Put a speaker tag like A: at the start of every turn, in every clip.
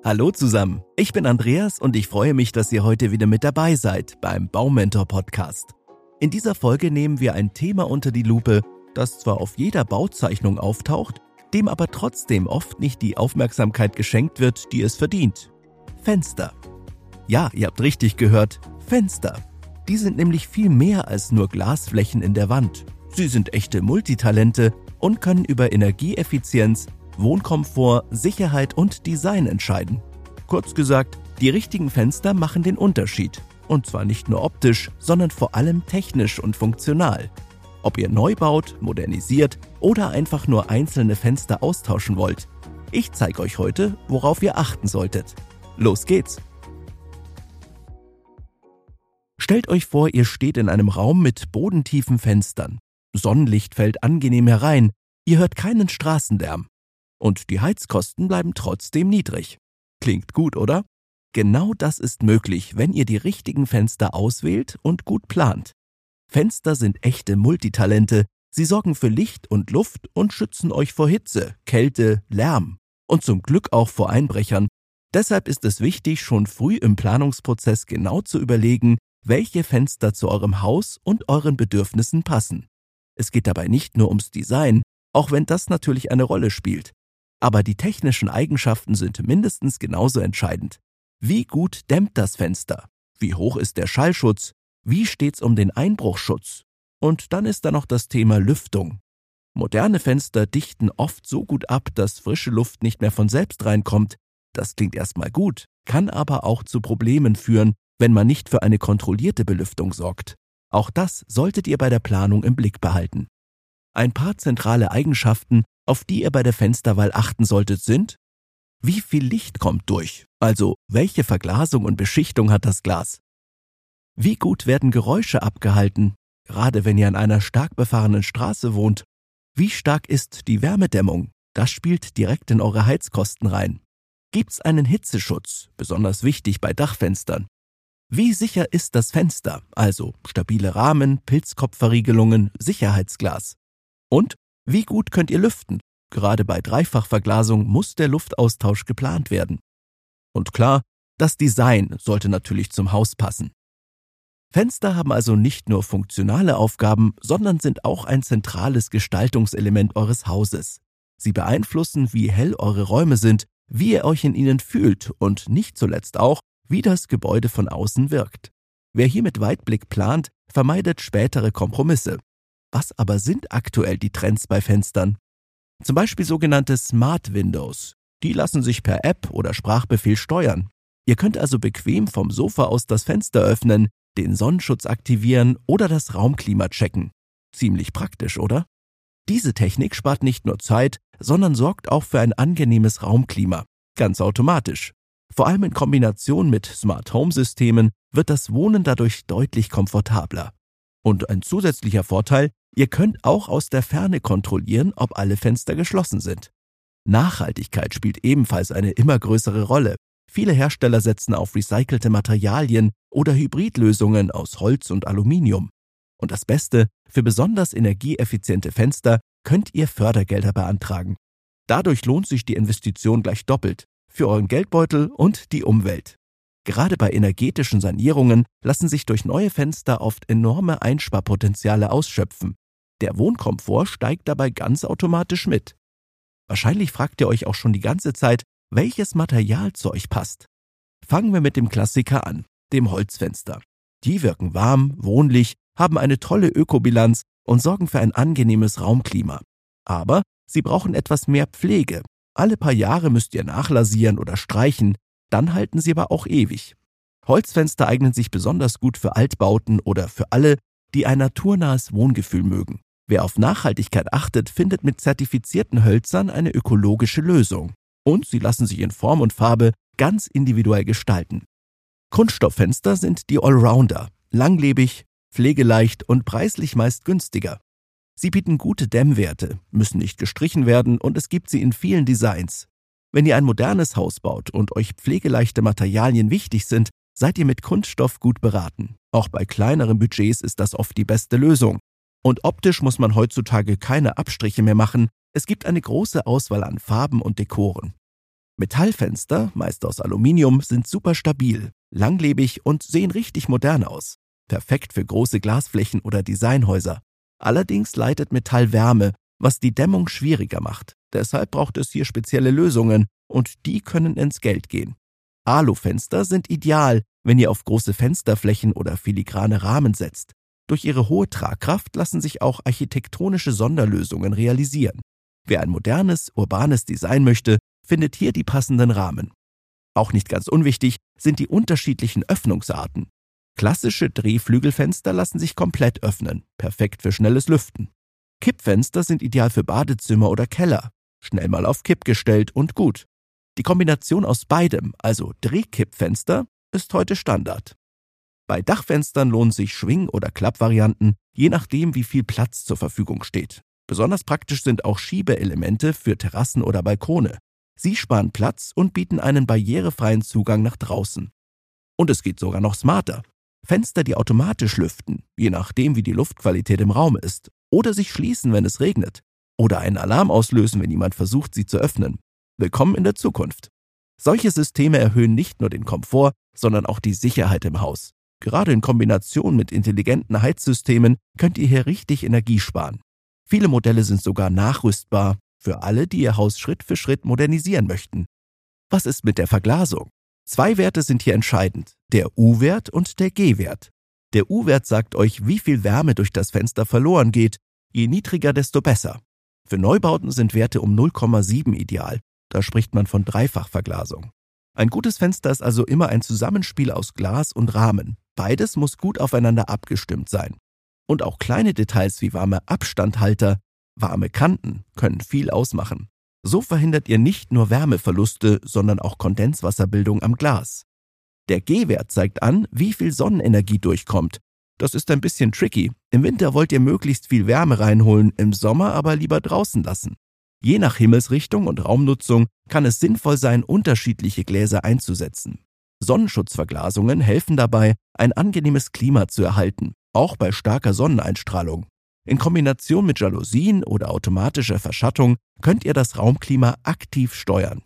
A: Hallo zusammen, ich bin Andreas und ich freue mich, dass ihr heute wieder mit dabei seid beim Baumentor-Podcast. In dieser Folge nehmen wir ein Thema unter die Lupe, das zwar auf jeder Bauzeichnung auftaucht, dem aber trotzdem oft nicht die Aufmerksamkeit geschenkt wird, die es verdient. Fenster. Ja, ihr habt richtig gehört, Fenster. Die sind nämlich viel mehr als nur Glasflächen in der Wand. Sie sind echte Multitalente und können über Energieeffizienz, Wohnkomfort, Sicherheit und Design entscheiden. Kurz gesagt, die richtigen Fenster machen den Unterschied. Und zwar nicht nur optisch, sondern vor allem technisch und funktional. Ob ihr neu baut, modernisiert oder einfach nur einzelne Fenster austauschen wollt. Ich zeige euch heute, worauf ihr achten solltet. Los geht's! Stellt euch vor, ihr steht in einem Raum mit bodentiefen Fenstern. Sonnenlicht fällt angenehm herein, ihr hört keinen Straßenlärm. Und die Heizkosten bleiben trotzdem niedrig. Klingt gut, oder? Genau das ist möglich, wenn ihr die richtigen Fenster auswählt und gut plant. Fenster sind echte Multitalente. Sie sorgen für Licht und Luft und schützen euch vor Hitze, Kälte, Lärm. Und zum Glück auch vor Einbrechern. Deshalb ist es wichtig, schon früh im Planungsprozess genau zu überlegen, welche Fenster zu eurem Haus und euren Bedürfnissen passen. Es geht dabei nicht nur ums Design, auch wenn das natürlich eine Rolle spielt. Aber die technischen Eigenschaften sind mindestens genauso entscheidend. Wie gut dämmt das Fenster? Wie hoch ist der Schallschutz? Wie steht's um den Einbruchschutz? Und dann ist da noch das Thema Lüftung. Moderne Fenster dichten oft so gut ab, dass frische Luft nicht mehr von selbst reinkommt. Das klingt erstmal gut, kann aber auch zu Problemen führen, wenn man nicht für eine kontrollierte Belüftung sorgt. Auch das solltet ihr bei der Planung im Blick behalten. Ein paar zentrale Eigenschaften, auf die ihr bei der Fensterwahl achten solltet, sind: Wie viel Licht kommt durch? Also, welche Verglasung und Beschichtung hat das Glas? Wie gut werden Geräusche abgehalten, gerade wenn ihr an einer stark befahrenen Straße wohnt? Wie stark ist die Wärmedämmung? Das spielt direkt in eure Heizkosten rein. Gibt's einen Hitzeschutz, besonders wichtig bei Dachfenstern? Wie sicher ist das Fenster, also stabile Rahmen, Pilzkopfverriegelungen, Sicherheitsglas? Und wie gut könnt ihr lüften? Gerade bei Dreifachverglasung muss der Luftaustausch geplant werden. Und klar, das Design sollte natürlich zum Haus passen. Fenster haben also nicht nur funktionale Aufgaben, sondern sind auch ein zentrales Gestaltungselement eures Hauses. Sie beeinflussen, wie hell eure Räume sind, wie ihr euch in ihnen fühlt und nicht zuletzt auch, wie das Gebäude von außen wirkt. Wer hier mit Weitblick plant, vermeidet spätere Kompromisse. Was aber sind aktuell die Trends bei Fenstern? Zum Beispiel sogenannte Smart Windows. Die lassen sich per App oder Sprachbefehl steuern. Ihr könnt also bequem vom Sofa aus das Fenster öffnen, den Sonnenschutz aktivieren oder das Raumklima checken. Ziemlich praktisch, oder? Diese Technik spart nicht nur Zeit, sondern sorgt auch für ein angenehmes Raumklima. Ganz automatisch. Vor allem in Kombination mit Smart Home Systemen wird das Wohnen dadurch deutlich komfortabler. Und ein zusätzlicher Vorteil: Ihr könnt auch aus der Ferne kontrollieren, ob alle Fenster geschlossen sind. Nachhaltigkeit spielt ebenfalls eine immer größere Rolle. Viele Hersteller setzen auf recycelte Materialien oder Hybridlösungen aus Holz und Aluminium. Und das Beste: Für besonders energieeffiziente Fenster könnt ihr Fördergelder beantragen. Dadurch lohnt sich die Investition gleich doppelt, für euren Geldbeutel und die Umwelt. Gerade bei energetischen Sanierungen lassen sich durch neue Fenster oft enorme Einsparpotenziale ausschöpfen. Der Wohnkomfort steigt dabei ganz automatisch mit. Wahrscheinlich fragt ihr euch auch schon die ganze Zeit, welches Material zu euch passt. Fangen wir mit dem Klassiker an, dem Holzfenster. Die wirken warm, wohnlich, haben eine tolle Ökobilanz und sorgen für ein angenehmes Raumklima. Aber sie brauchen etwas mehr Pflege. Alle paar Jahre müsst ihr nachlasieren oder streichen, dann halten sie aber auch ewig. Holzfenster eignen sich besonders gut für Altbauten oder für alle, die ein naturnahes Wohngefühl mögen. Wer auf Nachhaltigkeit achtet, findet mit zertifizierten Hölzern eine ökologische Lösung. Und sie lassen sich in Form und Farbe ganz individuell gestalten. Kunststofffenster sind die Allrounder, langlebig, pflegeleicht und preislich meist günstiger. Sie bieten gute Dämmwerte, müssen nicht gestrichen werden und es gibt sie in vielen Designs. Wenn ihr ein modernes Haus baut und euch pflegeleichte Materialien wichtig sind, seid ihr mit Kunststoff gut beraten. Auch bei kleineren Budgets ist das oft die beste Lösung. Und optisch muss man heutzutage keine Abstriche mehr machen. Es gibt eine große Auswahl an Farben und Dekoren. Metallfenster, meist aus Aluminium, sind super stabil, langlebig und sehen richtig modern aus. Perfekt für große Glasflächen oder Designhäuser. Allerdings leitet Metall Wärme, was die Dämmung schwieriger macht. Deshalb braucht es hier spezielle Lösungen und die können ins Geld gehen. Alufenster sind ideal, wenn ihr auf große Fensterflächen oder filigrane Rahmen setzt. Durch ihre hohe Tragkraft lassen sich auch architektonische Sonderlösungen realisieren. Wer ein modernes, urbanes Design möchte, findet hier die passenden Rahmen. Auch nicht ganz unwichtig sind die unterschiedlichen Öffnungsarten. Klassische Drehflügelfenster lassen sich komplett öffnen, perfekt für schnelles Lüften. Kippfenster sind ideal für Badezimmer oder Keller, schnell mal auf Kipp gestellt und gut. Die Kombination aus beidem, also Drehkippfenster, ist heute Standard. Bei Dachfenstern lohnen sich Schwing- oder Klappvarianten, je nachdem wie viel Platz zur Verfügung steht. Besonders praktisch sind auch Schiebeelemente für Terrassen oder Balkone. Sie sparen Platz und bieten einen barrierefreien Zugang nach draußen. Und es geht sogar noch smarter. Fenster, die automatisch lüften, je nachdem wie die Luftqualität im Raum ist, oder sich schließen, wenn es regnet, oder einen Alarm auslösen, wenn jemand versucht, sie zu öffnen. Willkommen in der Zukunft. Solche Systeme erhöhen nicht nur den Komfort, sondern auch die Sicherheit im Haus. Gerade in Kombination mit intelligenten Heizsystemen könnt ihr hier richtig Energie sparen. Viele Modelle sind sogar nachrüstbar für alle, die ihr Haus Schritt für Schritt modernisieren möchten. Was ist mit der Verglasung? 2 Werte sind hier entscheidend, der U-Wert und der G-Wert. Der U-Wert sagt euch, wie viel Wärme durch das Fenster verloren geht. Je niedriger, desto besser. Für Neubauten sind Werte um 0,7 ideal. Da spricht man von Dreifachverglasung. Ein gutes Fenster ist also immer ein Zusammenspiel aus Glas und Rahmen. Beides muss gut aufeinander abgestimmt sein. Und auch kleine Details wie warme Abstandhalter, warme Kanten können viel ausmachen. So verhindert ihr nicht nur Wärmeverluste, sondern auch Kondenswasserbildung am Glas. Der G-Wert zeigt an, wie viel Sonnenenergie durchkommt. Das ist ein bisschen tricky. Im Winter wollt ihr möglichst viel Wärme reinholen, im Sommer aber lieber draußen lassen. Je nach Himmelsrichtung und Raumnutzung kann es sinnvoll sein, unterschiedliche Gläser einzusetzen. Sonnenschutzverglasungen helfen dabei, ein angenehmes Klima zu erhalten, auch bei starker Sonneneinstrahlung. In Kombination mit Jalousien oder automatischer Verschattung könnt ihr das Raumklima aktiv steuern.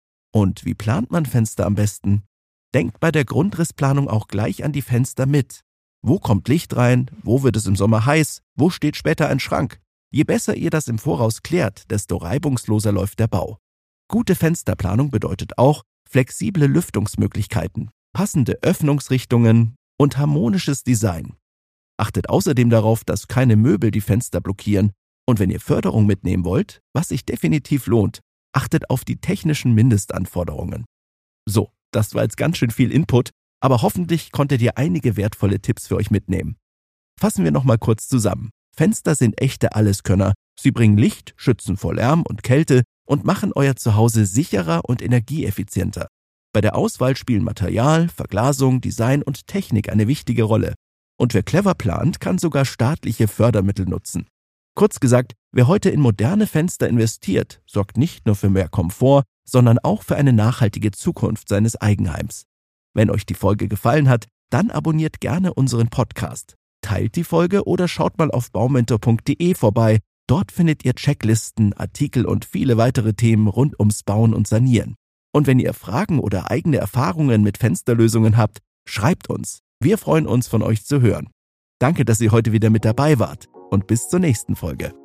A: Und wie plant man Fenster am besten? Denkt bei der Grundrissplanung auch gleich an die Fenster mit. Wo kommt Licht rein? Wo wird es im Sommer heiß? Wo steht später ein Schrank? Je besser ihr das im Voraus klärt, desto reibungsloser läuft der Bau. Gute Fensterplanung bedeutet auch flexible Lüftungsmöglichkeiten, passende Öffnungsrichtungen und harmonisches Design. Achtet außerdem darauf, dass keine Möbel die Fenster blockieren. Und wenn ihr Förderung mitnehmen wollt, was sich definitiv lohnt, achtet auf die technischen Mindestanforderungen. So, das war jetzt ganz schön viel Input, aber hoffentlich konntet ihr einige wertvolle Tipps für euch mitnehmen. Fassen wir nochmal kurz zusammen. Fenster sind echte Alleskönner. Sie bringen Licht, schützen vor Lärm und Kälte und machen euer Zuhause sicherer und energieeffizienter. Bei der Auswahl spielen Material, Verglasung, Design und Technik eine wichtige Rolle. Und wer clever plant, kann sogar staatliche Fördermittel nutzen. Kurz gesagt, wer heute in moderne Fenster investiert, sorgt nicht nur für mehr Komfort, sondern auch für eine nachhaltige Zukunft seines Eigenheims. Wenn euch die Folge gefallen hat, dann abonniert gerne unseren Podcast. Teilt die Folge oder schaut mal auf baumentor.de vorbei. Dort findet ihr Checklisten, Artikel und viele weitere Themen rund ums Bauen und Sanieren. Und wenn ihr Fragen oder eigene Erfahrungen mit Fensterlösungen habt, schreibt uns. Wir freuen uns, von euch zu hören. Danke, dass ihr heute wieder mit dabei wart und bis zur nächsten Folge.